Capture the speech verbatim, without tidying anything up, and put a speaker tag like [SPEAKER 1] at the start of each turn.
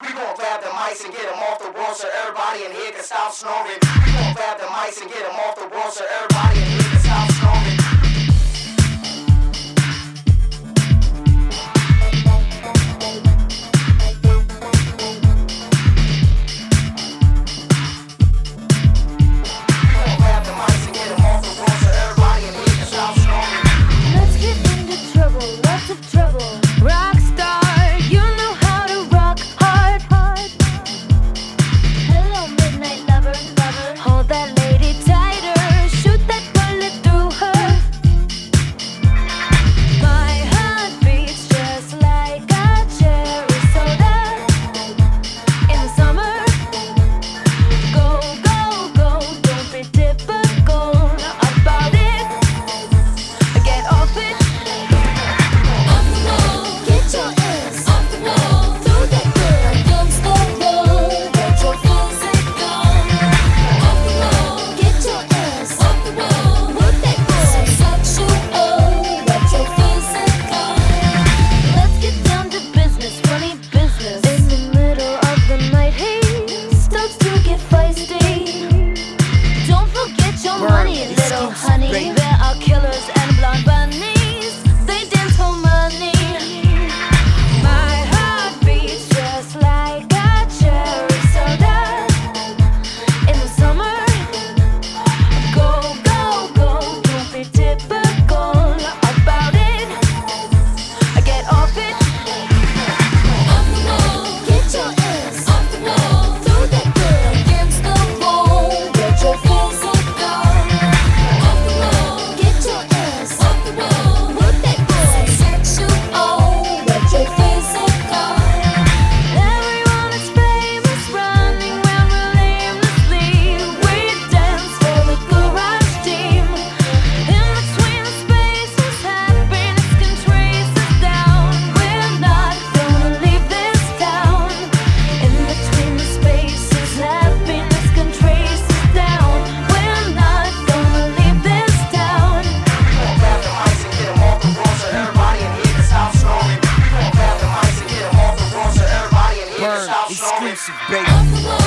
[SPEAKER 1] We gon' grab the mics and get them off the wall so everybody in here can stop snoring. We gon' grab the mics and get them off the wall so everybody in here can stop snoring.
[SPEAKER 2] Exclusive, baby.